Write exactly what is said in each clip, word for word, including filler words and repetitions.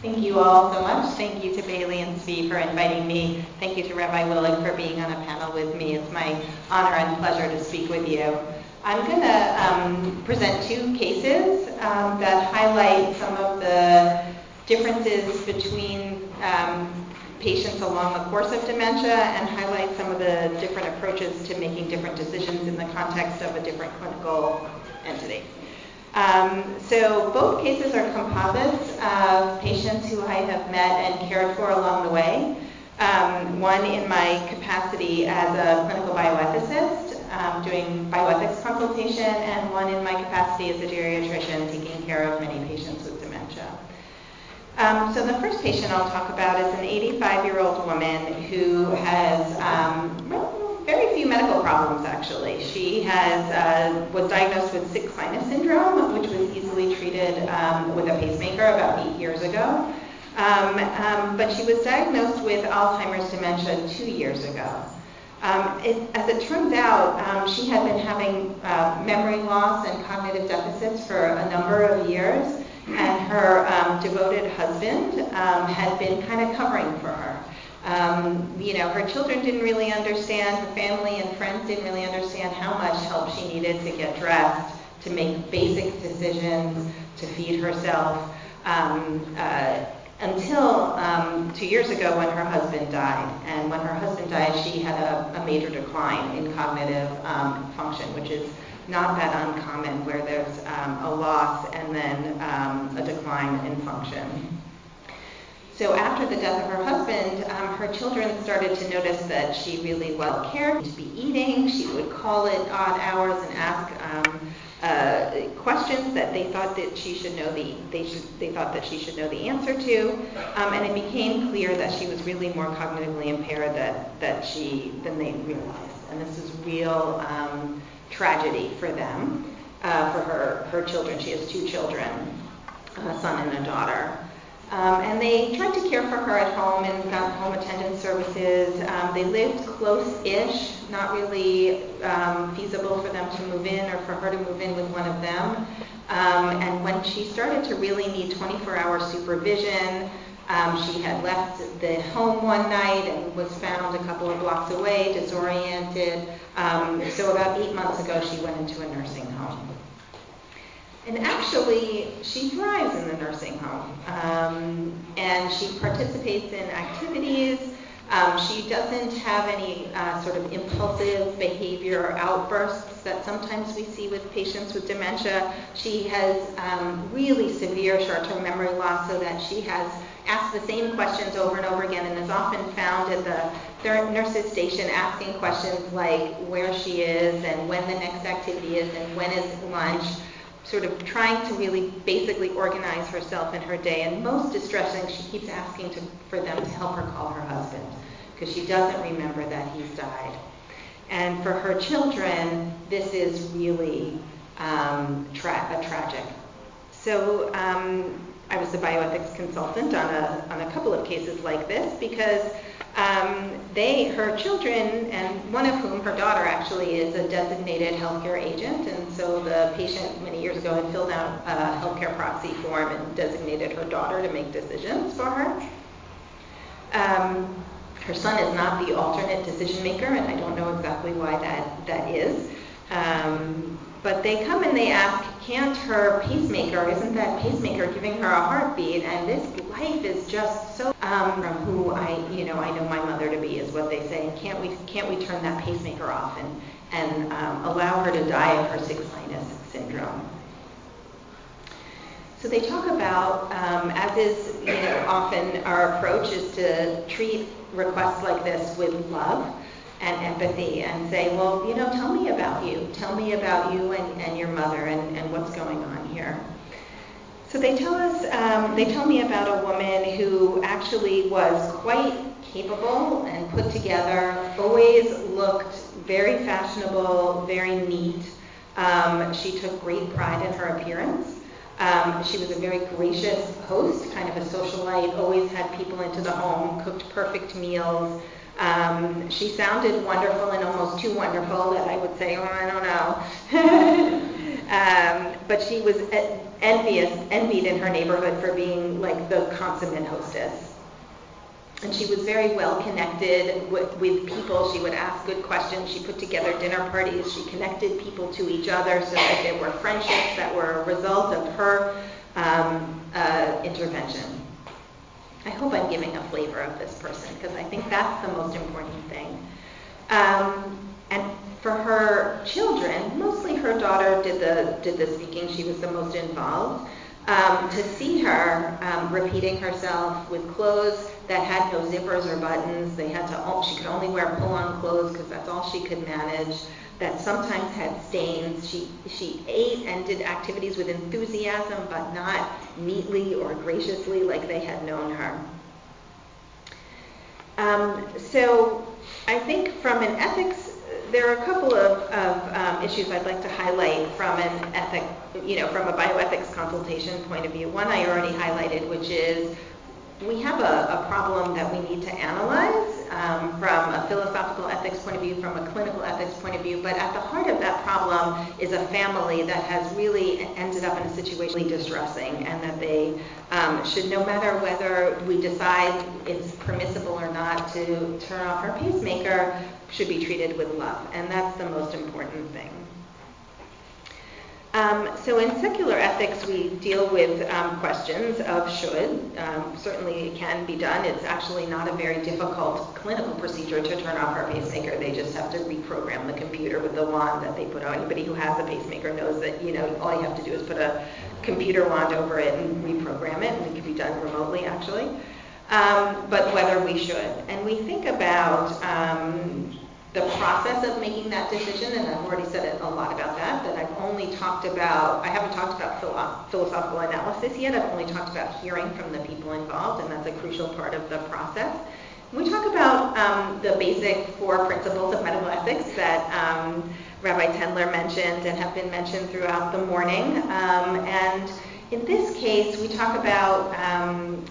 Thank you all so much. Thank you to Bailey and Zvi for inviting me. Thank you to Rabbi Willig for being on a panel with me. It's my honor and pleasure to speak with you. I'm going to um, present two cases um, that highlight some of the differences between um, patients along the course of dementia and highlight some of the different approaches to making different decisions in the context of a different clinical entity. Um, so both cases are composites of patients who I have met and cared for along the way. Um, one in my capacity as a clinical bioethicist, um, doing bioethics consultation, and one in my capacity as a geriatrician taking care of many patients with dementia. Um, so the first patient I'll talk about is an eighty-five-year-old woman who has um, very few medical problems, actually. She has uh, was diagnosed with sick sinus syndrome, which was easily treated um, with a pacemaker about eight years ago. Um, um, but she was diagnosed with Alzheimer's dementia two years ago. Um, it, as it turns out, um, she had been having uh, memory loss and cognitive deficits for a number of years, and her um, devoted husband um, had been kind of covering for her. Um, you know, her children didn't really understand, her family and friends didn't really understand how much help she needed to get dressed, to make basic decisions, to feed herself, um, uh, until um, two years ago when her husband died. And when her husband died, she had a, a major decline in cognitive um, function, which is not that uncommon, where there's um, a loss and then um, a decline in function. So after the death of her husband, um, her children started to notice that she really well cared to be eating. She would call at odd hours and ask um, uh, questions that they thought that she should know the they should they thought that she should know the answer to, um, and it became clear that she was really more cognitively impaired that that she than they realized, and this is real um, tragedy for them, uh, for her her children. She has two children, a son and a daughter. Um, and they tried to care for her at home and got home attendance services. Um, they lived close-ish, not really um, feasible for them to move in or for her to move in with one of them. Um, and when she started to really need twenty-four hour supervision, um, she had left the home one night and was found a couple of blocks away, disoriented. Um, so about eight months ago, she went into a nursing home. And actually, she thrives in the nursing home, um, and she participates in activities. Um, she doesn't have any uh, sort of impulsive behavior or outbursts that sometimes we see with patients with dementia. She has um, really severe short-term memory loss, so that she has asked the same questions over and over again and is often found at the nurse's station asking questions like where she is and when the next activity is and when is lunch, sort of trying to really basically organize herself in her day. And most distressing, she keeps asking to, for them to help her call her husband, because she doesn't remember that he's died. And for her children, this is really um, tra- a tragic. So um, I was a bioethics consultant on a, on a couple of cases like this, because Um, they, her children, and one of whom, her daughter actually, is a designated healthcare agent, and so the patient many years ago had filled out a healthcare proxy form and designated her daughter to make decisions for her. Um, her son is not the alternate decision maker, and I don't know exactly why that, that is. Um, but they come and they ask, can't her pacemaker, isn't that pacemaker giving her a heartbeat? And this life is just so, um, from who I, you know, I know my mother to be, is what they say. Can't we, can't we turn that pacemaker off and, and um, allow her to die of her sick sinus syndrome? So they talk about, um, as is, you know, often our approach is to treat requests like this with love and empathy and say, well, you know, tell me about you. Tell me about you and, and your mother and, and what's going on here. So they tell us, um, they tell me about a woman who actually was quite capable and put together, always looked very fashionable, very neat. Um, she took great pride in her appearance. Um, she was a very gracious host, kind of a socialite, always had people into the home, cooked perfect meals. Um, she sounded wonderful and almost too wonderful that I would say, oh, I don't know. um, but she was envious, envied in her neighborhood for being like the consummate hostess. And she was very well connected with, with people. She would ask good questions. She put together dinner parties. She connected people to each other so that there were friendships that were a result of her um, uh, intervention. I hope I'm giving a flavor of this person because I think that's the most important thing. Um, and for her children, mostly her daughter did the did the speaking. She was the most involved. Um, to see her um, repeating herself with clothes that had no zippers or buttons, they had to. She could only wear pull-on clothes because that's all she could manage. That sometimes had stains. She she ate and did activities with enthusiasm, but not neatly or graciously like they had known her. Um, so I think from an ethics, there are a couple of, of um, issues I'd like to highlight from an ethic, you know, from a bioethics consultation point of view. One I already highlighted, which is we have a, a problem that we need to analyze um, from a philosophical ethics point of view, from a clinical ethics point of view, but at the heart of that problem is a family that has really ended up in a situation distressing, and that they um, should, no matter whether we decide it's permissible or not to turn off her pacemaker, should be treated with love, and that's the most important thing. Um, so in secular ethics, we deal with um, questions of should. Um, certainly it can be done. It's actually not a very difficult clinical procedure to turn off our pacemaker. They just have to reprogram the computer with the wand that they put on. Anybody who has a pacemaker knows that, you know, all you have to do is put a computer wand over it and reprogram it, and it can be done remotely, actually. Um, but whether we should. And we think about um, the process of making that decision, and I've already said it a lot about that, that I've only talked about, I haven't talked about philo- philosophical analysis yet, I've only talked about hearing from the people involved, and that's a crucial part of the process. We talk about um, the basic four principles of medical ethics that um, Rabbi Tendler mentioned and have been mentioned throughout the morning. Um, and in this case, we talk about um,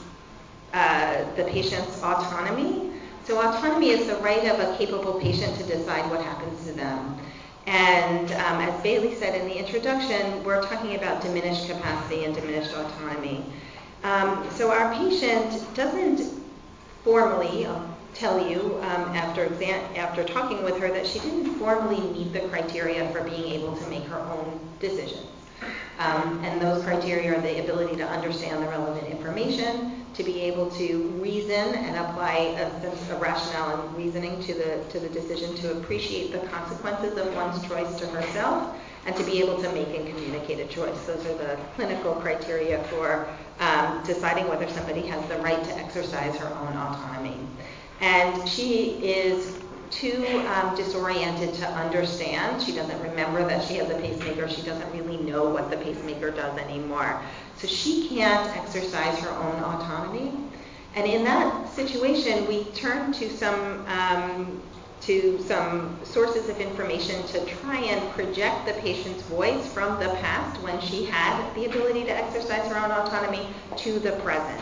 uh, the patient's autonomy. So autonomy is the right of a capable patient to decide what happens to them. And um, as Bailey said in the introduction, we're talking about diminished capacity and diminished autonomy. Um, so our patient doesn't formally I'll tell you um, after exam- after talking with her that she didn't formally meet the criteria for being able to make her own decisions. Um, and those criteria are the ability to understand the relevant information, to be able to reason and apply a sense of rationale and reasoning to the to the decision, to appreciate the consequences of one's choice to herself, and to be able to make and communicate a choice. Those are the clinical criteria for um, deciding whether somebody has the right to exercise her own autonomy. And she is too um, disoriented to understand. She doesn't remember that she has a pacemaker. She doesn't really know what the pacemaker does anymore. So she can't exercise her own autonomy. And in that situation, we turn to some um, to some sources of information to try and project the patient's voice from the past, when she had the ability to exercise her own autonomy, to the present.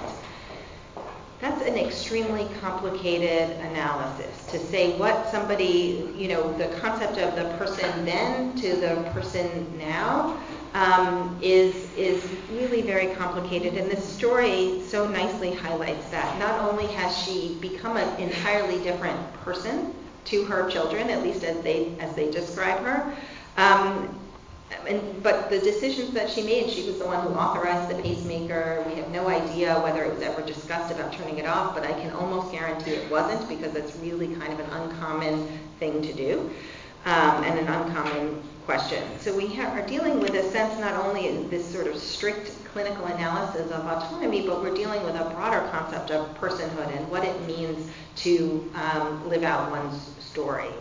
That's an extremely complicated analysis, to say what somebody, you know, the concept of the person then to the person now um, is is really very complicated. And this story so nicely highlights that. Not only has she become an entirely different person to her children, at least as they as they describe her, um, And, but the decisions that she made, she was the one who authorized the pacemaker. We have no idea whether it was ever discussed about turning it off, but I can almost guarantee it wasn't, because it's really kind of an uncommon thing to do, um, and an uncommon question. So we ha- are dealing with a sense not only in this sort of strict clinical analysis of autonomy, but we're dealing with a broader concept of personhood and what it means to um, live out one's story.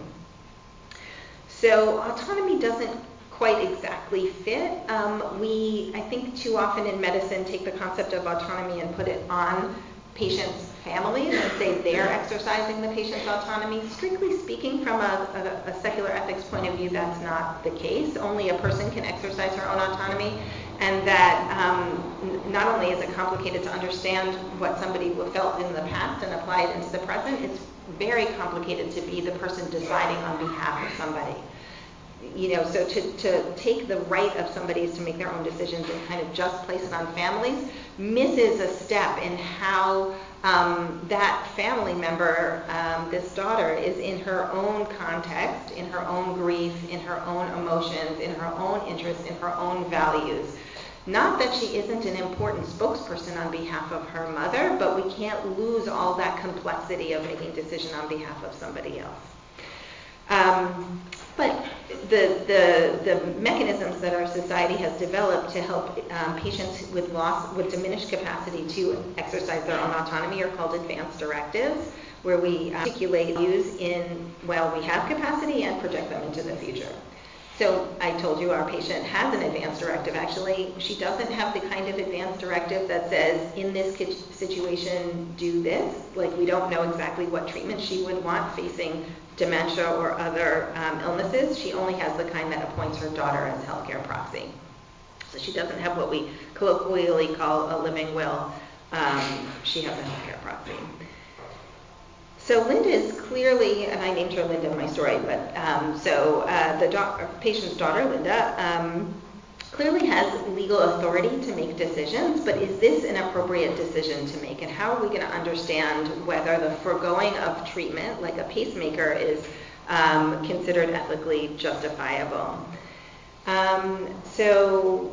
So autonomy doesn't quite exactly fit. Um, we, I think, too often in medicine take the concept of autonomy and put it on patients' families and say they're exercising the patient's autonomy. Strictly speaking, from a, a, a secular ethics point of view, that's not the case. Only a person can exercise her own autonomy, and that um, n- not only is it complicated to understand what somebody felt in the past and apply it into the present, it's very complicated to be the person deciding on behalf of somebody. you know, so to, to take the right of somebody to make their own decisions and kind of just place it on families misses a step in how um, that family member, um, this daughter, is in her own context, in her own grief, in her own emotions, in her own interests, in her own values. Not that she isn't an important spokesperson on behalf of her mother, but we can't lose all that complexity of making decision on behalf of somebody else. Um, but the, the, the mechanisms that our society has developed to help um, patients with loss, with diminished capacity to exercise their own autonomy are called advance directives, where we articulate views in while we have capacity and project them into the future. So I told you our patient has an advance directive. Actually, she doesn't have the kind of advance directive that says, in this situation, do this. Like, we don't know exactly what treatment she would want facing dementia or other um, illnesses. She only has the kind that appoints her daughter as healthcare proxy. So she doesn't have what we colloquially call a living will. Um, she has a healthcare proxy. So Linda is clearly, and I named her Linda in my story, but um, so uh, the do- patient's daughter, Linda, um, clearly has legal authority to make decisions, but is this an appropriate decision to make? And how are we going to understand whether the foregoing of treatment, like a pacemaker, is um, considered ethically justifiable? Um, so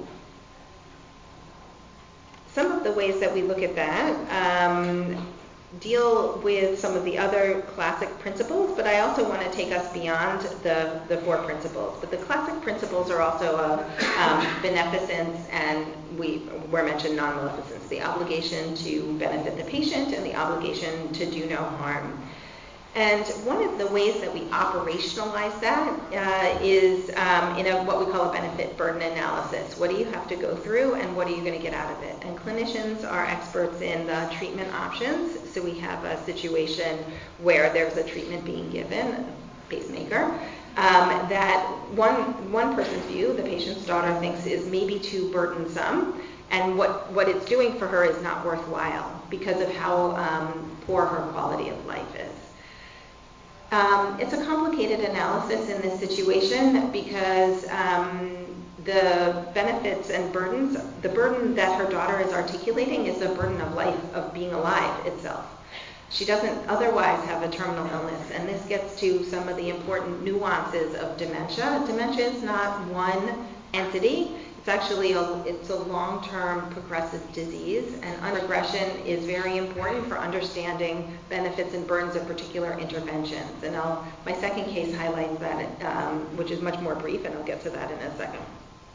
some of the ways that we look at that um, deal with some of the other classic principles, but I also want to take us beyond the, the four principles. But the classic principles are also of um, beneficence, and we were mentioned non-maleficence, the obligation to benefit the patient and the obligation to do no harm. And one of the ways that we operationalize that uh, is um, in a, what we call a benefit burden analysis. What do you have to go through and what are you going to get out of it? And clinicians are experts in the treatment options. So we have a situation where there's a treatment being given, pacemaker, um, that one, one person's view, the patient's daughter, thinks is maybe too burdensome. And what, what it's doing for her is not worthwhile because of how um, poor her quality of life is. Um, it's a complicated analysis in this situation because um, the benefits and burdens, the burden that her daughter is articulating is the burden of life, of being alive itself. She doesn't otherwise have a terminal illness, and this gets to some of the important nuances of dementia. Dementia is not one entity. It's actually a, it's a long-term progressive disease, and progression is very important for understanding benefits and burdens of particular interventions. And I'll, my second case highlights that, um, which is much more brief, and I'll get to that in a second.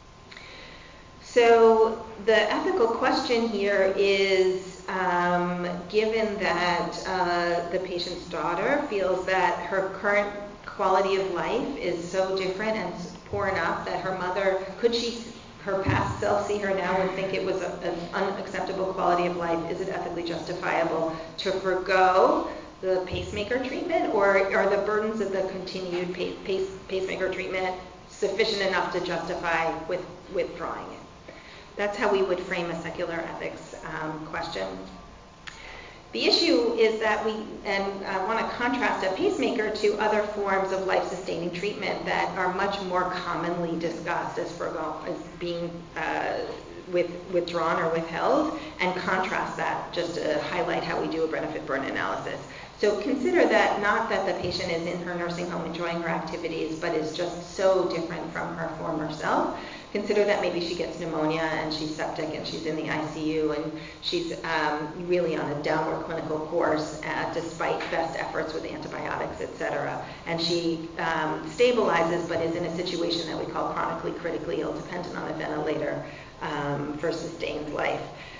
So the ethical question here is, um, given that uh, the patient's daughter feels that her current quality of life is so different and poor enough that her mother, could she her past self see her now and think it was a, an unacceptable quality of life? Is it ethically justifiable to forego the pacemaker treatment, or are the burdens of the continued pace, pace, pacemaker treatment sufficient enough to justify with, withdrawing it? That's how we would frame a secular ethics um, question. The issue is that we, and I want to contrast a pacemaker to other forms of life-sustaining treatment that are much more commonly discussed as, forgo, as being uh, with, withdrawn or withheld, and contrast that just to highlight how we do a benefit burden analysis. So consider that not that the patient is in her nursing home enjoying her activities, but is just so different from her former self. Consider that maybe she gets pneumonia and she's septic and she's in the I C U and she's um, really on a downward clinical course uh, despite best efforts with antibiotics, et cetera. And she um, stabilizes but is in a situation that we call chronically critically ill, dependent on a ventilator um, for sustained life.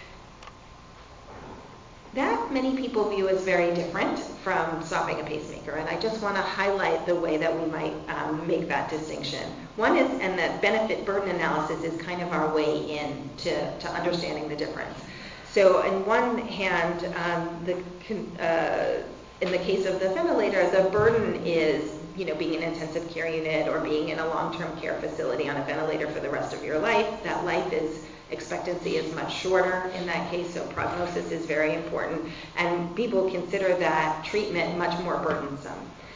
That many people view as very different from stopping a pacemaker, and I just want to highlight the way that we might um, make that distinction. One is, and the benefit burden analysis is kind of our way in to, to understanding the difference. So on one hand, um, the, uh, in the case of the ventilator, the burden is, you know, being in an intensive care unit or being in a long-term care facility on a ventilator for the rest of your life. That life is expectancy is much shorter in that case, so prognosis is very important, and people consider that treatment much more burdensome.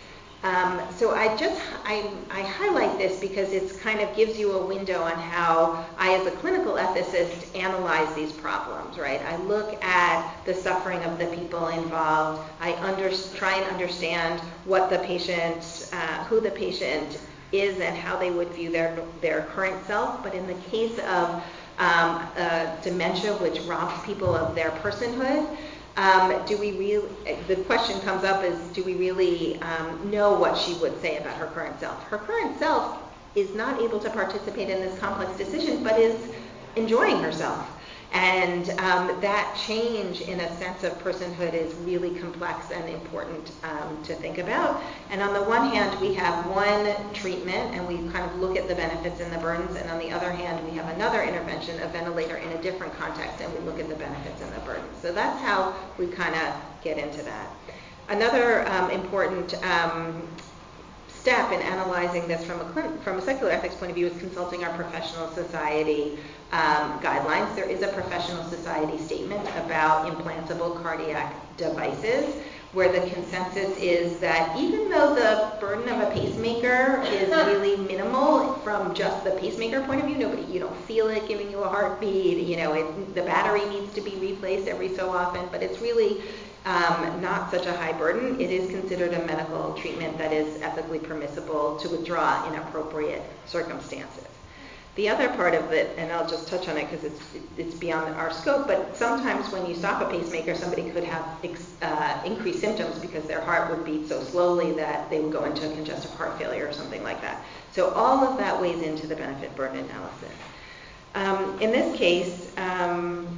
Um, so I just, I, I highlight this because it's kind of gives you a window on how I, as a clinical ethicist, analyze these problems, right? I look at the suffering of the people involved. I under, try and understand what the patient, uh, who the patient is and how they would view their, their current self. But in the case of um, uh, dementia, which robs people of their personhood, Um, do we really, the question comes up is, do we really um, know what she would say about her current self? Her current self is not able to participate in this complex decision, but is enjoying herself. And um, that change in a sense of personhood is really complex and important um, to think about. And on the one hand, we have one treatment and we kind of look at the benefits and the burdens. And on the other hand, we have another intervention, a ventilator in a different context, and we look at the benefits and the burdens. So that's how we kind of get into that. Another um, important um, step in analyzing this from a, clin- from a secular ethics point of view is consulting our professional society um, guidelines. There is a professional society statement about implantable cardiac devices where the consensus is that even though the burden of a pacemaker is really minimal from just the pacemaker point of view, nobody, you don't feel it giving you a heartbeat, you know, it, the battery needs to be replaced every so often, but it's really Um, not such a high burden. It is considered a medical treatment that is ethically permissible to withdraw in appropriate circumstances. The other part of it, and I'll just touch on it because it's it's beyond our scope, but sometimes when you stop a pacemaker, somebody could have ex, uh, increased symptoms because their heart would beat so slowly that they would go into congestive heart failure or something like that. So all of that weighs into the benefit burden analysis. Um, in this case, um,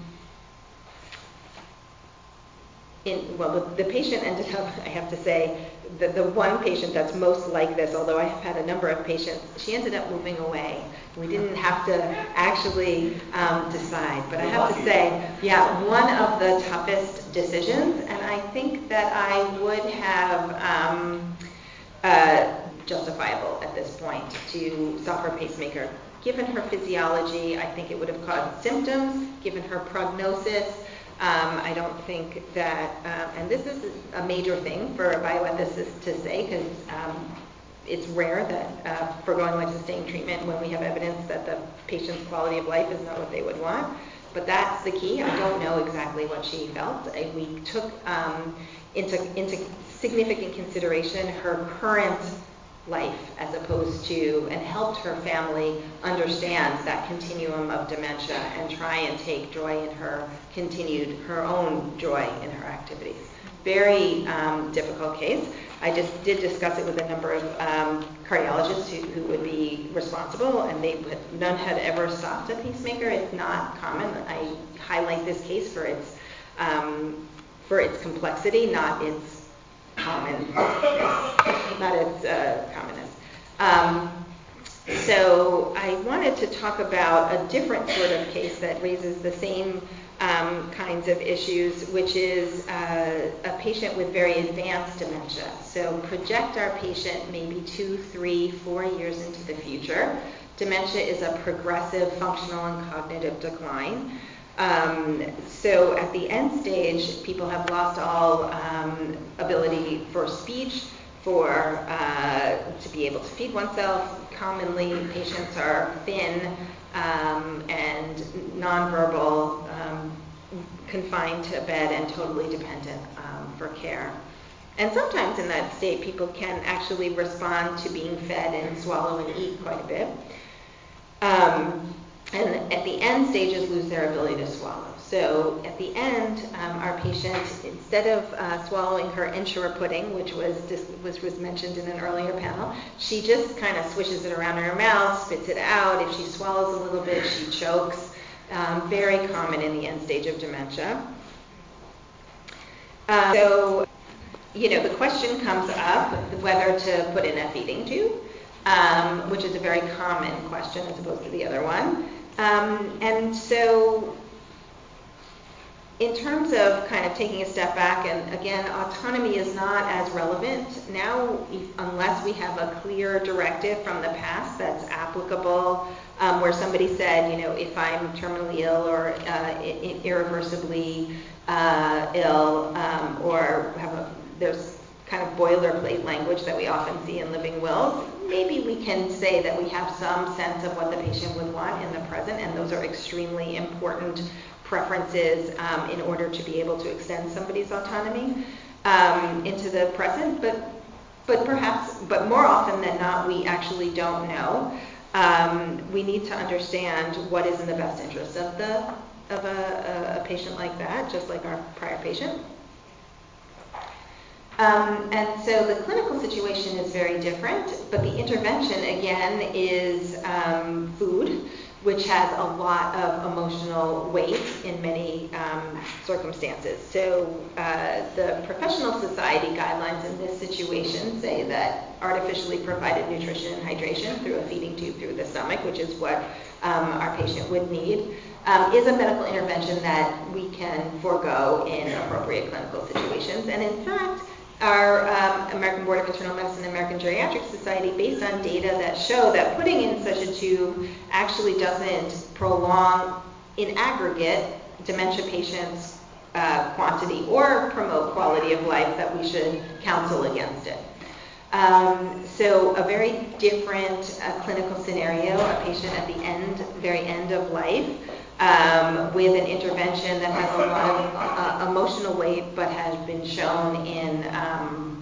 In, well, the, the patient ended up, I have to say, the, the one patient that's most like this, although I have had a number of patients, she ended up moving away. We didn't have to actually um, decide. But I have to say, yeah, one of the toughest decisions, and I think that I would have um, uh, justifiable at this point to stop her pacemaker. Given her physiology, I think it would have caused symptoms. Given her prognosis, Um, I don't think that, um, and this is a major thing for a bioethicist to say because um, it's rare that uh, foregoing life-sustaining treatment when we have evidence that the patient's quality of life is not what they would want. But that's the key. I don't know exactly what she felt. I, we took um, into, into significant consideration her current life as opposed to, and helped her family understand that continuum of dementia and try and take joy in her continued, her own joy in her activities. Very um, difficult case. I just did discuss it with a number of um, cardiologists who, who would be responsible, and they would, none had ever stopped a pacemaker. It's not common. I highlight this case for its um, for its complexity, not its common, not its uh, commonness. Um, so I wanted to talk about a different sort of case that raises the same um, kinds of issues, which is uh, a patient with very advanced dementia. So project our patient maybe two, three, four years into the future. Dementia is a progressive functional and cognitive decline. Um, so at the end stage, people have lost all um, ability for speech, for uh, to be able to feed oneself. Commonly, patients are thin um, and nonverbal, um, confined to bed, and totally dependent um, for care. And sometimes in that state, people can actually respond to being fed and swallow and eat quite a bit. Um, And at the end stages, lose their ability to swallow. So at the end, um, our patient, instead of uh, swallowing her Ensure pudding, which was just, was was mentioned in an earlier panel, she just kind of swishes it around in her mouth, spits it out. If she swallows a little bit, she chokes. Um, very common in the end stage of dementia. Um, so, you know, the question comes up whether to put in a feeding tube, um, which is a very common question as opposed to the other one. Um, and so in terms of kind of taking a step back, and again, autonomy is not as relevant now if, unless we have a clear directive from the past that's applicable, um, where somebody said, you know, if I'm terminally ill or uh, irreversibly uh, ill, um, or have a, there's kind of boilerplate language that we often see in living wills. Maybe we can say that we have some sense of what the patient would want in the present, and those are extremely important preferences um, in order to be able to extend somebody's autonomy um, into the present. But but perhaps, but more often than not, we actually don't know. Um, we need to understand what is in the best interest of the of a, a, a patient like that, just like our prior patient. Um, and so the clinical situation is very different, but the intervention, again, is um, food, which has a lot of emotional weight in many um, circumstances. So uh, the professional society guidelines in this situation say that artificially provided nutrition and hydration through a feeding tube through the stomach, which is what um, our patient would need, um, is a medical intervention that we can forego in appropriate clinical situations. And in fact, our um, American Board of Internal Medicine and American Geriatric Society, based on data that show that putting in such a tube actually doesn't prolong, in aggregate, dementia patients' uh, quantity or promote quality of life, that we should counsel against it. Um, so a very different uh, clinical scenario, a patient at the end, very end of life, Um, with an intervention that has a lot of uh, emotional weight, but has been shown in um,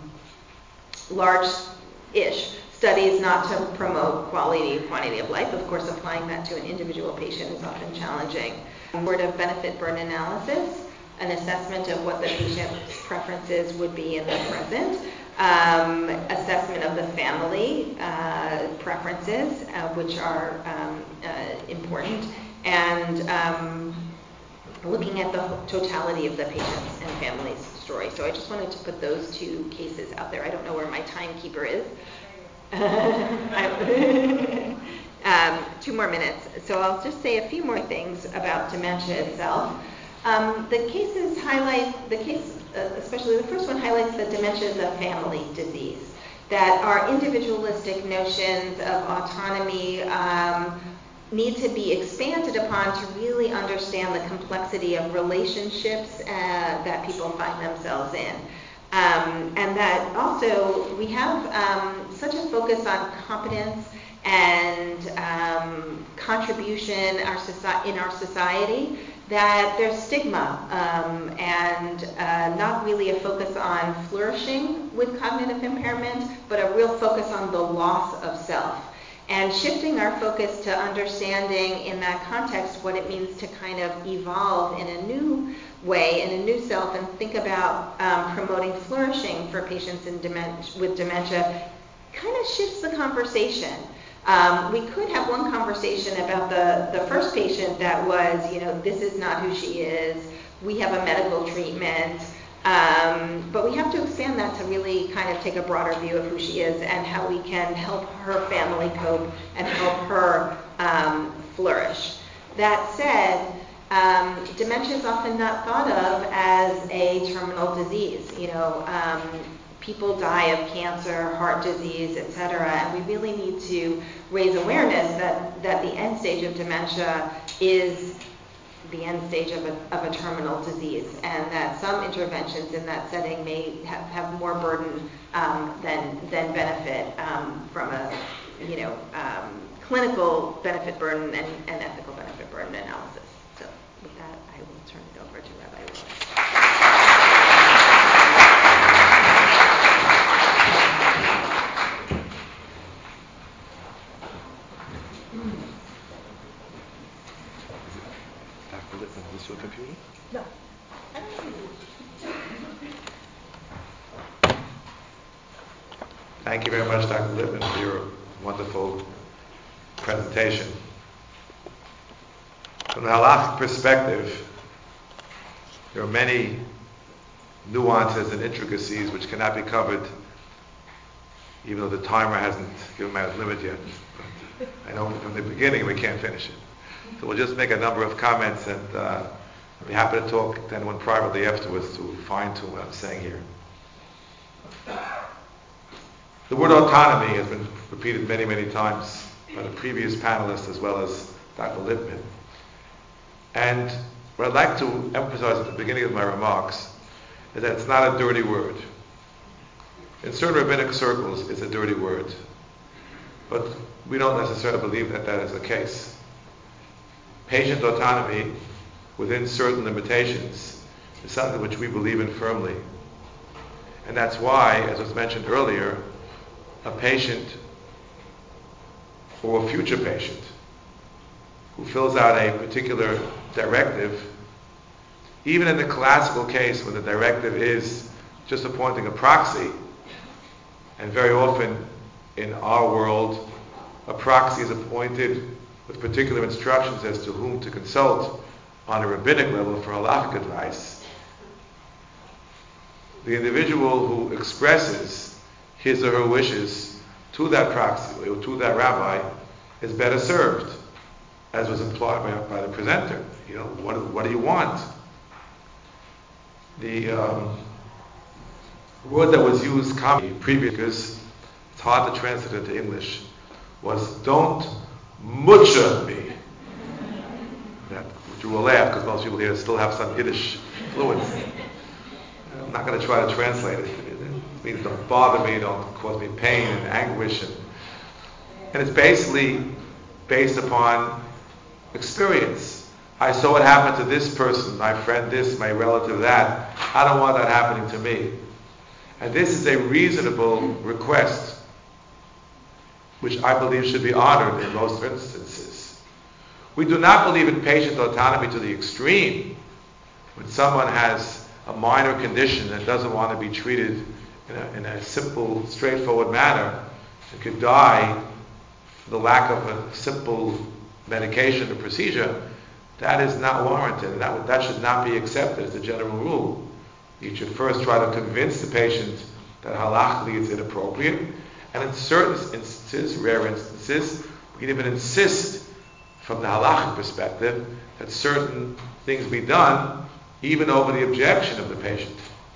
large-ish studies not to promote quality and quantity of life. Of course, applying that to an individual patient is often challenging. Sort of benefit burden analysis, an assessment of what the patient's preferences would be in the present, um, assessment of the family uh, preferences, uh, which are um, uh, important, and um, looking at the totality of the patient's and family's story. So I just wanted to put those two cases out there. I don't know where my timekeeper is. um, two more minutes. So I'll just say a few more things about dementia itself. Um, the cases highlight, the case, uh, especially the first one, highlights that dementia is a family disease, that our individualistic notions of autonomy um, need to be expanded upon to really understand the complexity of relationships uh, that people find themselves in. Um, and that also we have um, such a focus on competence and um, contribution our soci- in our society that there's stigma um, and uh, not really a focus on flourishing with cognitive impairment, but a real focus on the loss of self. And shifting our focus to understanding in that context what it means to kind of evolve in a new way, in a new self, and think about um, promoting flourishing for patients in demen- with dementia kind of shifts the conversation. Um, we could have one conversation about the, the first patient that was, you know, this is not who she is, we have a medical treatment, Um, but we have to expand that to really kind of take a broader view of who she is and how we can help her family cope and help her um, flourish. That said, um, dementia is often not thought of as a terminal disease. You know, um, people die of cancer, heart disease, et cetera, and we really need to raise awareness that, that the end stage of dementia is the end stage of a, of a terminal disease, and that some interventions in that setting may have, have more burden um, than than benefit um, from a you know um, clinical benefit burden and, and ethical benefit burden analysis. So with that, I will turn it over to Rabbi Willis. Is this your computer? No. Thank you very much, Doctor Lippman, for your wonderful presentation. From the halachic perspective, there are many nuances and intricacies which cannot be covered, even though the timer hasn't given my limit yet. But I know from the beginning we can't finish it. So we'll just make a number of comments, and uh, I'll be happy to talk to anyone privately afterwards to fine-tune what I'm saying here. The word autonomy has been repeated many, many times by the previous panelists as well as Doctor Lippman. And what I'd like to emphasize at the beginning of my remarks is that it's not a dirty word. in certain rabbinic circles, is a dirty word. But we don't necessarily believe that that is the case. Patient autonomy, within certain limitations, is something which we believe in firmly. And that's why, as was mentioned earlier, a patient or a future patient who fills out a particular directive, even in the classical case when the directive is just appointing a proxy, and very often in our world, a proxy is appointed with particular instructions as to whom to consult on a rabbinic level for halakhic advice. The individual who expresses his or her wishes to that proxy or to that rabbi is better served, as was implied by, by the presenter. You know, what, what do you want? The um, word that was used commonly previously, because it's hard to translate into English, was "don't mutcha me." That you will laugh because most people here still have some Yiddish fluency. I'm not going to try to translate it. It means don't bother me, don't cause me pain and anguish, and, and it's basically based upon experience. I saw what happened to this person, my friend this, my relative that. I don't want that happening to me. And this is a reasonable request, which I believe should be honored in most instances. We do not believe in patient autonomy to the extreme. When someone has a minor condition and doesn't want to be treated in a, in a simple, straightforward manner, and could die for the lack of a simple medication or procedure, that is not warranted, and that, that should not be accepted as a general rule. You should first try to convince the patient that halachically it's inappropriate, and in certain instances, rare instances, we can even insist from the halachic perspective that certain things be done even over the objection of the patient.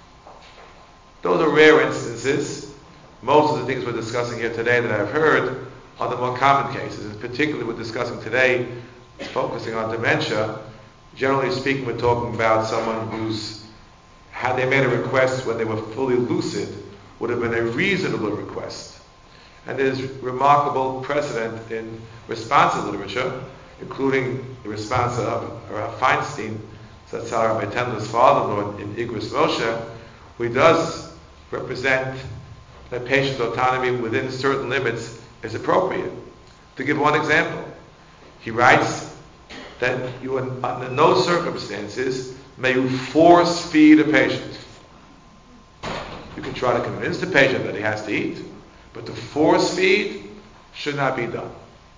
Those are rare instances. Most of the things we're discussing here today that I've heard are the more common cases, and particularly we're discussing today, focusing on dementia. Generally speaking, we're talking about someone who's, had they made a request when they were fully lucid, would have been a reasonable request. And there's remarkable precedent in responsive literature, including the response of Rav Feinstein, Zatzal Rabbi Tendler's father-in-law in Igros Moshe, who he does represent that patient autonomy within certain limits is appropriate. To give one example, he writes that you, under no circumstances, may you force feed a patient. You can try to convince the patient that he has to eat, but to force feed should not be done.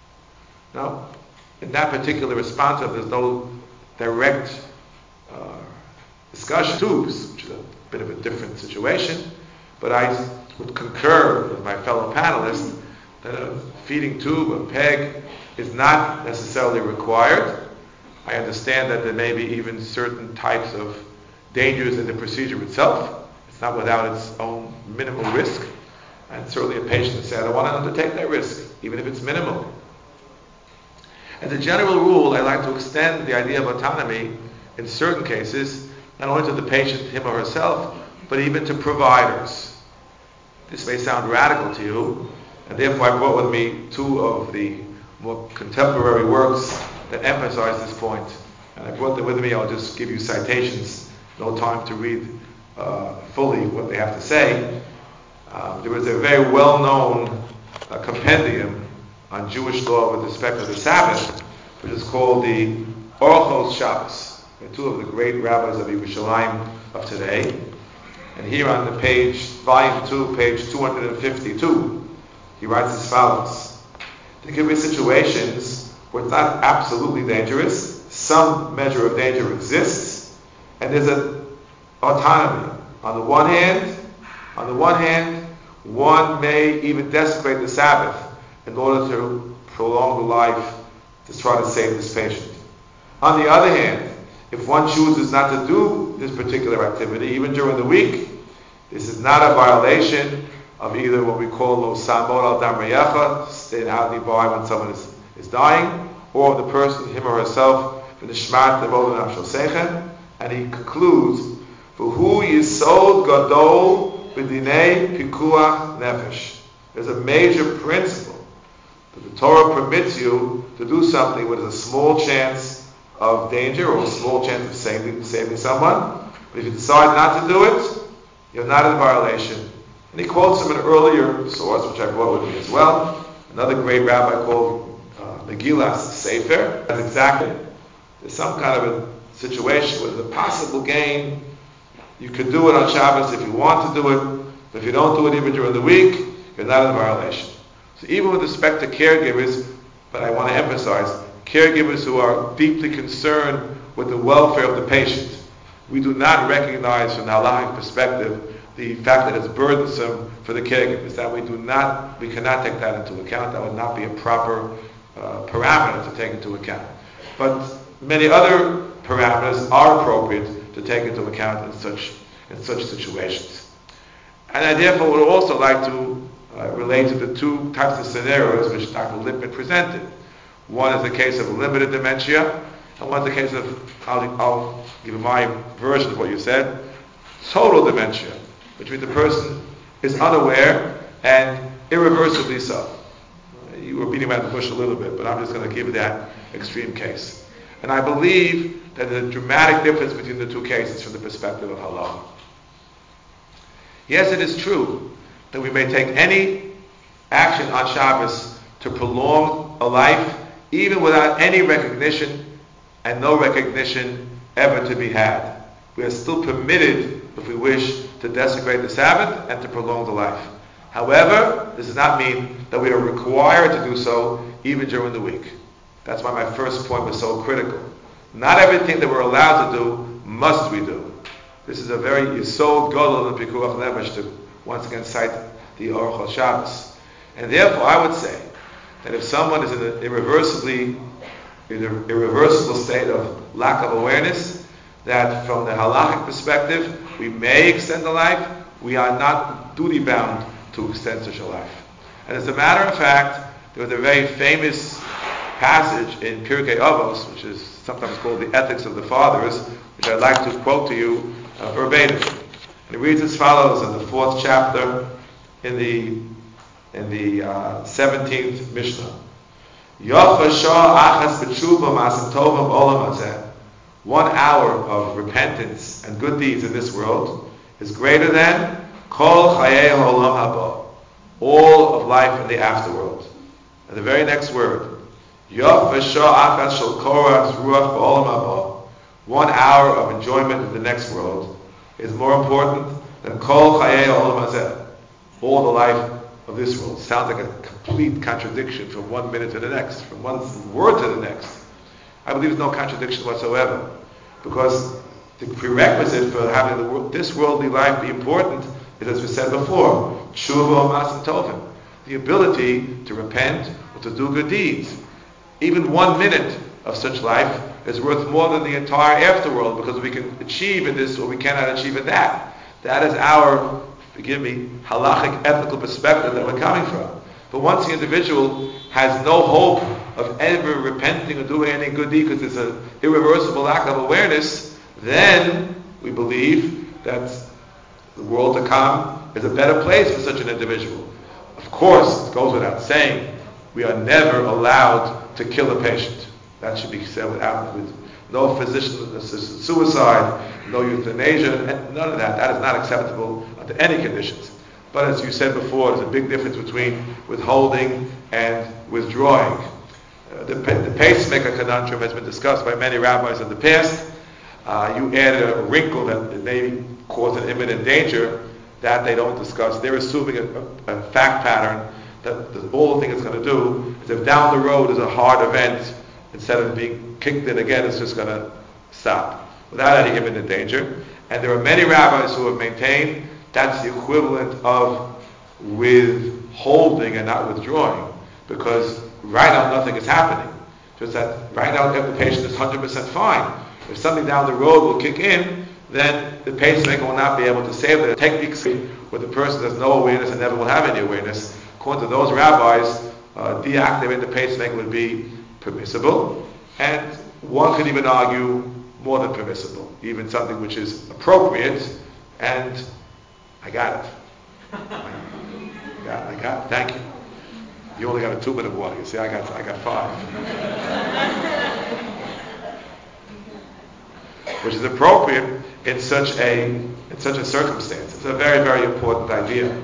Now, in that particular response, there's no direct uh, discussion tubes, which is a bit of a different situation, but I would concur with my fellow panelists that a feeding tube, a peg, is not necessarily required. I understand that there may be even certain types of dangers in the procedure itself. It's not without its own minimal risk. And certainly a patient would say, I don't want to undertake that risk, even if it's minimal. As a general rule, I like to extend the idea of autonomy in certain cases, not only to the patient, him or herself, but even to providers. This may sound radical to you, and therefore I brought with me two of the more contemporary works that emphasize this point. And I brought them with me. I'll just give you citations. No time to read uh, fully what they have to say. Um, there was a very well-known uh, compendium on Jewish law with respect to the Sabbath, which is called the Orchos Shabbos. They're two of the great rabbis of Yerushalayim of today. And here on the page, volume two, page two hundred fifty-two, he writes as follows. There can be situations where it's not absolutely dangerous, some measure of danger exists, and there's an autonomy. On the one hand, on the one hand, one may even desecrate the Sabbath in order to prolong the life to try to save this patient. On the other hand, if one chooses not to do this particular activity, even during the week, this is not a violation of either what we call lo samod al dam reyecha, staying out nearby when someone is, is dying, or the person, him or herself, for the shmat levolim nafshel sechem. And he concludes, "V'hu yisod gadol b'dinei pikuach nefesh. There's a major principle that the Torah permits you to do something with a small chance of danger or a small chance of saving, saving someone. But if you decide not to do it, you're not in violation. And he quotes from an earlier source, which I brought with me as well, another great rabbi called uh, Megillas Sefer. That's exactly, there's some kind of a situation with a possible gain. You could do it on Shabbos if you want to do it, but if you don't do it even during the week, you're not in violation. So even with respect to caregivers, but I want to emphasize, caregivers who are deeply concerned with the welfare of the patient, we do not recognize from the halachic perspective the fact that it's burdensome for the caregivers. That we do not, we cannot take that into account. That would not be a proper uh, parameter to take into account. But many other parameters are appropriate to take into account in such in such situations. And I therefore would also like to uh, relate to the two types of scenarios which Doctor Lippman presented. One is the case of limited dementia, and one's the case of, I'll, I'll give you my version of what you said, total dementia, which means the person is unaware and irreversibly so. You were beating around the bush a little bit, but I'm just going to give you that extreme case. And I believe that there's a dramatic difference between the two cases from the perspective of halacha. Yes, it is true that we may take any action on Shabbos to prolong a life, even without any recognition and no recognition ever to be had. We are still permitted, if we wish, to desecrate the Sabbath and to prolong the life. However, this does not mean that we are required to do so even during the week. That's why my first point was so critical. Not everything that we're allowed to do must we do. This is a very yesod gadol in Pikuach Nefesh to once again cite the Aruch HaShabbos. And therefore, I would say that if someone is in an irreversibly, in an irreversible state of lack of awareness, that from the halachic perspective, we may extend the life, we are not duty bound to extend such a life. And as a matter of fact, there was a very famous passage in Pirkei Avos, which is sometimes called the Ethics of the Fathers, which I'd like to quote to you uh, verbatim. And it reads as follows in the fourth chapter, in the in the uh, seventeenth Mishnah. Yafa shah achas b'tshuva ma'asim tovim olam hazeh. One hour of repentance and good deeds in this world is greater than kol chayei ha'olam haba, all of life in the afterworld. And the very next word, Yafa shah achas shel korach ruach ba'olam haba. One hour of enjoyment in the next world is more important than kol chayei ha'olam hazeh, all the life of this world. Sounds like a complete contradiction from one minute to the next, from one word to the next. I believe there's no contradiction whatsoever, because the prerequisite for having the world, this worldly life be important is, as we said before, tshuva u'masim tovim, the ability to repent or to do good deeds. Even one minute of such life is worth more than the entire afterworld, because we can achieve in this or we cannot achieve in that. That is our, forgive me, halachic ethical perspective that we're coming from. But once the individual has no hope of ever repenting or doing any good deed because there's an irreversible lack of awareness, then we believe that the world to come is a better place for such an individual. Of course, it goes without saying, we are never allowed to kill a patient. That should be said without, with no physician-assisted suicide, no euthanasia, none of that. That is not acceptable under any conditions. But as you said before, there's a big difference between withholding and withdrawing. Uh, the, the pacemaker conundrum has been discussed by many rabbis in the past. Uh, you added a wrinkle that may cause an imminent danger. That they don't discuss. They're assuming a, a, a fact pattern that the, all the thing it's going to do is if down the road is a hard event, instead of being kicked in again, it's just going to stop without any imminent danger. And there are many rabbis who have maintained that's the equivalent of withholding and not withdrawing, because right now nothing is happening. Just that right now if the patient is one hundred percent fine. If something down the road will kick in, then the pacemaker will not be able to save the techniques where the person has no awareness and never will have any awareness. According to those rabbis, uh, deactivating the pacemaker would be permissible, and one could even argue more than permissible, even something which is appropriate, and I got it. Yeah, I got. Thank you. You only got a two-minute warning. You see, I got, I got five. Which is appropriate in such a in such a circumstance. It's a very, very important idea.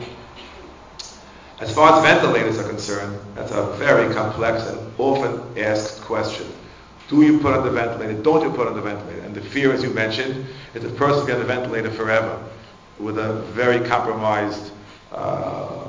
As far as ventilators are concerned, that's a very complex and often asked question. Do you put on the ventilator? Don't you put on the ventilator? And the fear, as you mentioned, is the person be on the ventilator forever with a very compromised uh,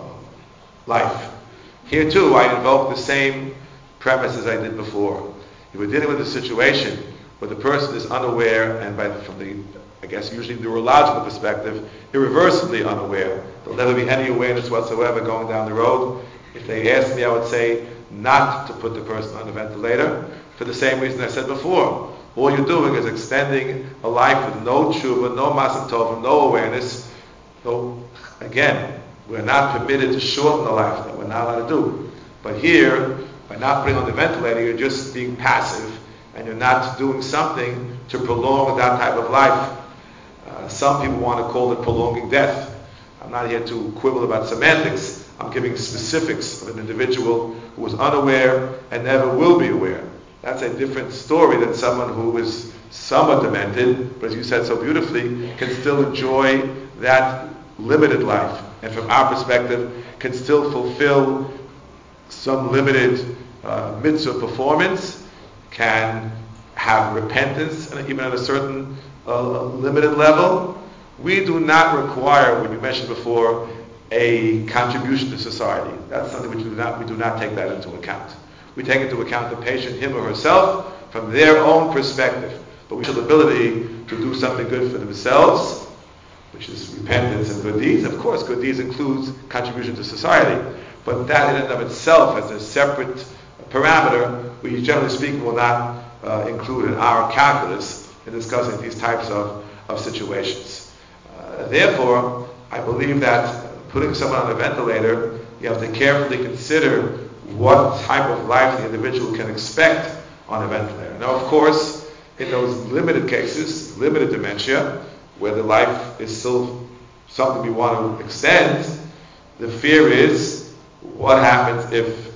life. Here too, I invoke the same premise as I did before. If we're dealing with a situation where the person is unaware, and by, from the, I guess, usually neurological perspective, irreversibly unaware, there'll never be any awareness whatsoever going down the road. If they ask me, I would say not to put the person on the ventilator, for the same reason I said before. All you're doing is extending a life with no tshuva, no masim tovim, no awareness. So, again, we're not permitted to shorten the life, that we're not allowed to do. But here, by not putting on the ventilator, you're just being passive, and you're not doing something to prolong that type of life. Uh, some people want to call it prolonging death. I'm not here to quibble about semantics. I'm giving specifics of an individual who is unaware and never will be aware. That's a different story than someone who is somewhat demented, but as you said so beautifully, can still enjoy that limited life. And from our perspective, can still fulfill some limited uh, mitzvah performance, can have repentance, and even at a certain uh, limited level. We do not require, when you mentioned before, a contribution to society. That's something which we do not, we do not take that into account. We take into account the patient, him or herself, from their own perspective. But we have the ability to do something good for themselves, which is repentance and good deeds. Of course, good deeds includes contribution to society, but that in and of itself as a separate parameter, we generally speaking will not uh, include in our calculus in discussing these types of, of situations. Uh, therefore, I believe that putting someone on a ventilator, you have to carefully consider what type of life the individual can expect on a ventilator. Now, of course, in those limited cases, limited dementia, where the life is still something we want to extend, the fear is what happens if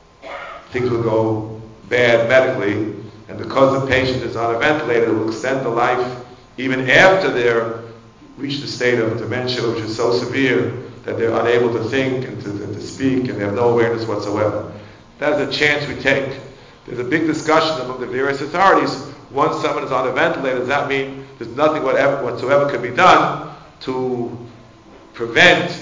things will go bad medically, and because the patient is on a ventilator, it will extend the life even after they're reached a state of dementia which is so severe that they're unable to think and to, and to speak, and they have no awareness whatsoever. That is a chance we take. There's a big discussion among the various authorities. Once someone is on a ventilator, does that mean there's nothing whatever, whatsoever can be done to prevent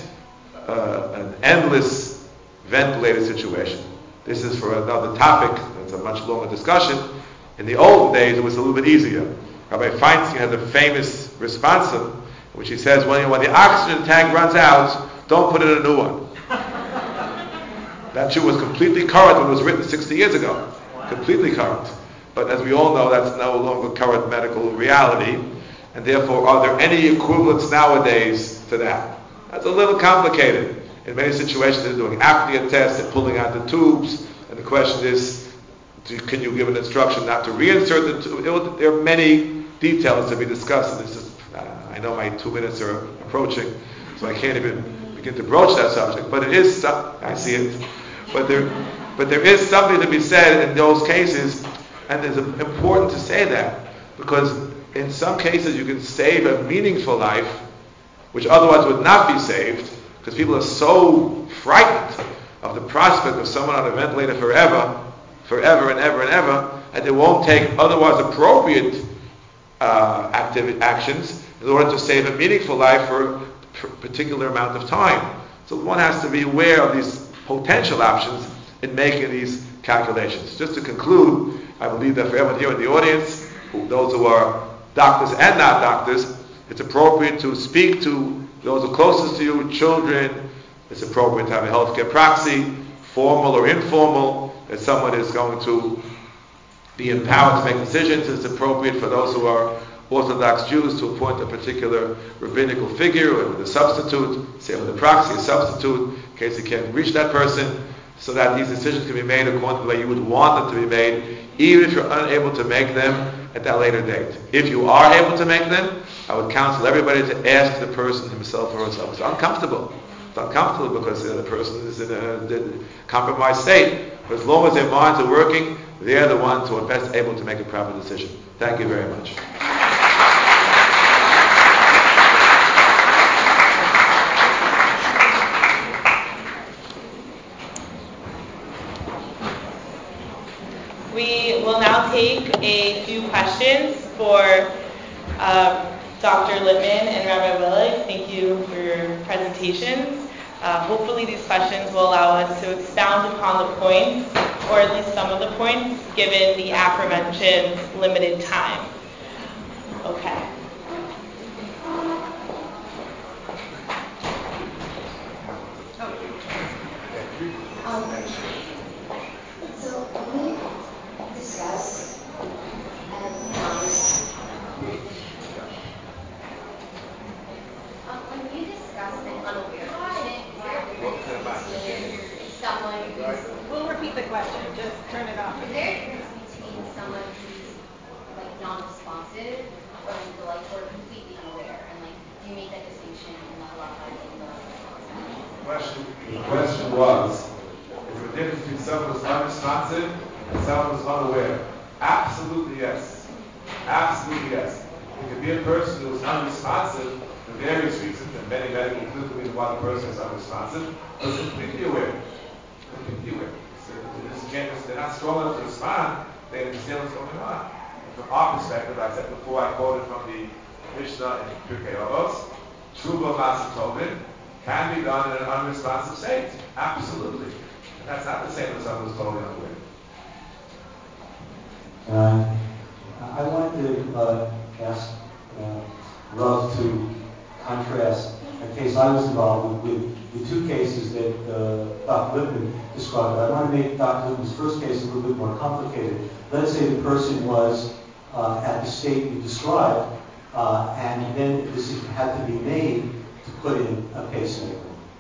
uh, an endless ventilator situation? This is for another topic. It's a much longer discussion. In the olden days, it was a little bit easier. Rabbi Feinstein has a famous response in which he says, when, when the oxygen tank runs out, don't put in a new one. That too was completely current when it was written sixty years ago. Completely current. But as we all know, that's no longer current medical reality. And therefore, are there any equivalents nowadays to that? That's a little complicated. In many situations, they're doing apnea tests, they're pulling out the tubes, and the question is, do, can you give an instruction not to reinsert the tube? There are many details to be discussed, and this is, uh, I know my two minutes are approaching, so I can't even begin to broach that subject, but it is, I see it, but there, but there is something to be said in those cases, and it's important to say that, because in some cases you can save a meaningful life, which otherwise would not be saved, because people are so frightened of the prospect of someone on a ventilator forever, forever and ever and ever, and they won't take otherwise appropriate uh, activity, actions in order to save a meaningful life for a particular amount of time. So one has to be aware of these potential options in making these calculations. Just to conclude, I believe that for everyone here in the audience, who, those who are doctors and not doctors, it's appropriate to speak to those who are closest to you, children. It's appropriate to have a healthcare proxy, formal or informal, that someone is going to be empowered to make decisions. It's appropriate for those who are Orthodox Jews to appoint a particular rabbinical figure with a substitute, say with a proxy, a substitute, in case you can't reach that person, so that these decisions can be made according to the way you would want them to be made, even if you're unable to make them at that later date. If you are able to make them, I would counsel everybody to ask the person himself or herself. It's uncomfortable. uncomfortable because uh, the person is in a compromised state. But as long as their minds are working, they're the ones who are best able to make a proper decision. Thank you very much. We will now take a few questions for um, Doctor Lippman and Rabbi Willig. Thank you for your presentations. Uh, hopefully these questions will allow us to expound upon the points, or at least some of the points, given the aforementioned limited time. Okay. Um, so when we discuss as moms, um, when you discuss an unaware patient, is there a difference between someone who's We'll repeat the question, just turn it off. is there a difference between someone who's like non-responsive or like or completely aware, and like do you make that distinction in the halacha and the responsibility? Question, the question was, is there a difference between someone who's unresponsive and someone who's unaware? Absolutely yes. Absolutely yes. It could be a person who is unresponsive for various reasons, and many medical include the reason why the person is unresponsive, but is completely aware. Completely aware. So they're not strong enough to respond, they understand what's going on. And from our perspective, I said before, I quoted from the Mishnah in Pirkei Avos, Tshuva Ma'aseh Tovim can be done in an unresponsive state. Absolutely. And that's not the same as someone who's totally unaware. Uh, I wanted to uh, ask uh, Rav to contrast a case I was involved with, with the two cases that uh, Doctor Lippman described. I want to make Doctor Lippman's first case a little bit more complicated. Let's say the person was uh, at the state you described, uh, and then the decision had to be made to put in a pacemaker.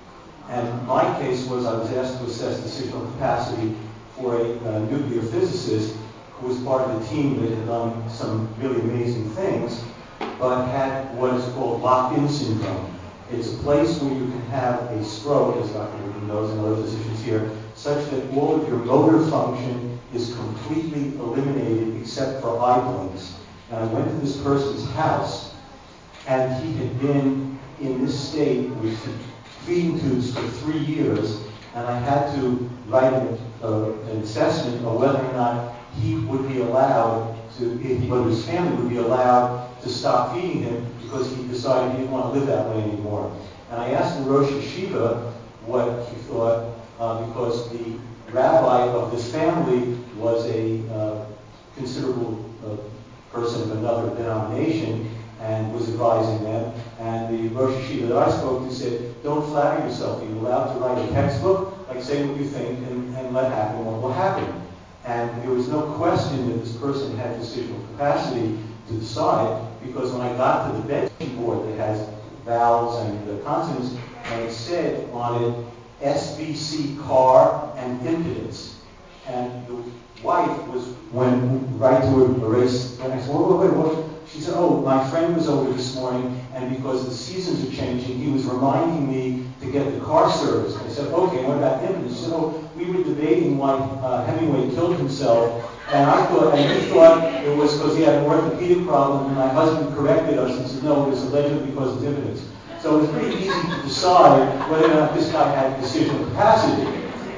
And my case was I was asked to assess decisional capacity for a uh, nuclear physicist who was part of a team that had done some really amazing things, but had what is called locked-in syndrome. It's a place where you can have a stroke, as Doctor Lippman knows and other physicians here, such that all of your motor function is completely eliminated except for eye blinks. And I went to this person's house, and he had been in this state with feeding tubes for three years, and I had to write an, uh, an assessment of whether or not he would be allowed to, whether his family would be allowed to stop feeding him because he decided he didn't want to live that way anymore. And I asked the Rosh Yeshiva what he thought, uh, because the rabbi of this family was a uh, considerable uh, person of another denomination and was advising them. And the Rosh Yeshiva that I spoke to said, don't flatter yourself. You're allowed to write a textbook, like say what you think, and, and let happen what will happen. And there was no question that this person had decisional capacity to decide, because when I got to the bedsheet board that has vowels and the consonants, and it said on it S B C car and impedance. And the wife was, when right to erase, and I said, wait, wait, wait, what? She said, oh, my friend was over this morning, and because the seasons are changing, he was reminding me to get the car serviced. I said, okay, what about impedance? She said, oh, we were debating why uh, Hemingway killed himself, and I thought, and he thought it was because he had an orthopedic problem, and my husband corrected us and said, no, it was allegedly because of impedance. So it was pretty easy to decide whether or not this guy had decisional capacity.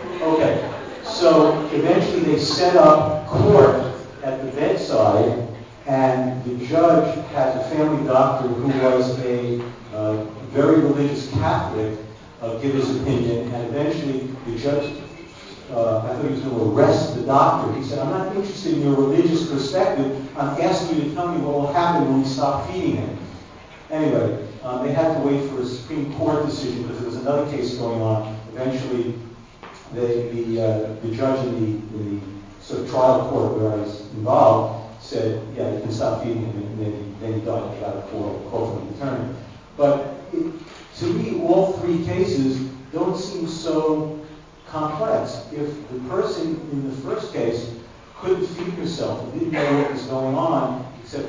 Okay, so eventually they set up court at the bedside, and the judge had a family doctor who was a uh, very religious Catholic uh, give his opinion, and eventually the judge, uh, I thought he was going to arrest the doctor. He said, I'm not interested in your religious perspective. I'm asking you to tell me what will happen when we stop feeding him. Anyway, um, they had to wait for a Supreme Court decision because there was another case going on. Eventually, they, the uh, the judge in the, in the sort of trial court where I was involved said, yeah, you can stop feeding him, and then he, then he died. I got a call, a call from the attorney. But it, to me, all three cases don't seem so complex. If the person in the first case couldn't feed herself and didn't know what was going on, except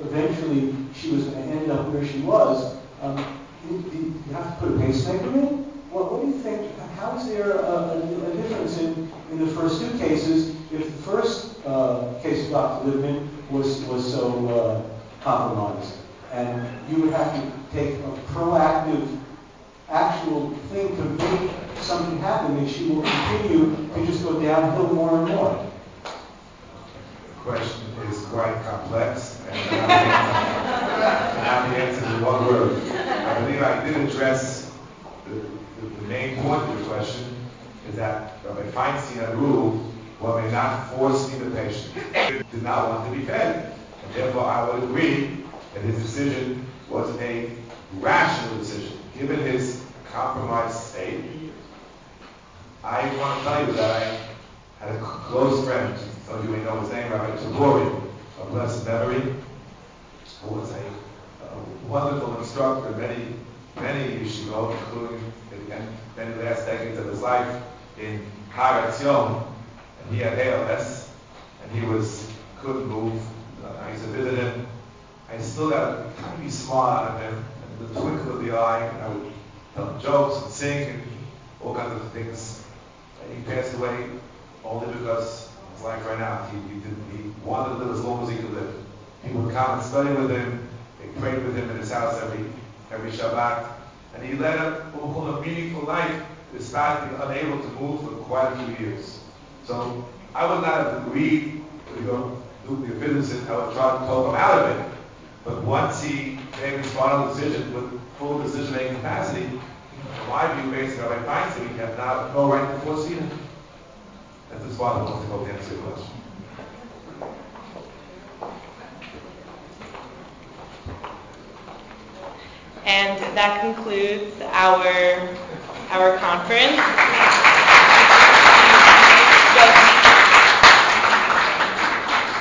eventually she was going to end up where she was, um, you, you have to put a pacemaker in? compromised. And you would have to take a proactive, actual thing to make something happen, and she will continue to just go downhill more and more. The question is quite complex, and cannot be answered in one word. I believe I did address the, the, the main point of your question, is that Rabbi Feinstein had ruled one may not force feed the patient. He did not want to be fed. And therefore I would agree that his decision was a rational decision. Given his compromised state, I want to tell you that I had a close friend, some of you may know his name, Rabbi Tabori, of blessed memory, who was a, a wonderful instructor in many, many yeshivot, including in many last decades of his life in Har Etzion. And he had A L S, and he was couldn't move. I used to visit him. I still got a tiny smile out of him, and the twinkle of the eye. And I would tell him jokes and sing and all kinds of things. And he passed away only because his life ran out. He, he, didn't, he wanted to live as long as he could live. People would come and study with him. They prayed with him in his house every every Shabbat, and he led a, a meaningful life, despite being unable to move for quite a few years. So I would not have agreed with your nuclear physicist. I would try to talk him out of it. But once he made his final decision with full decision-making capacity, in my view, based on Rabbi Feinstein, we have now no right to force feed him. That's as far as I want to go to answer your question. And that concludes our our conference.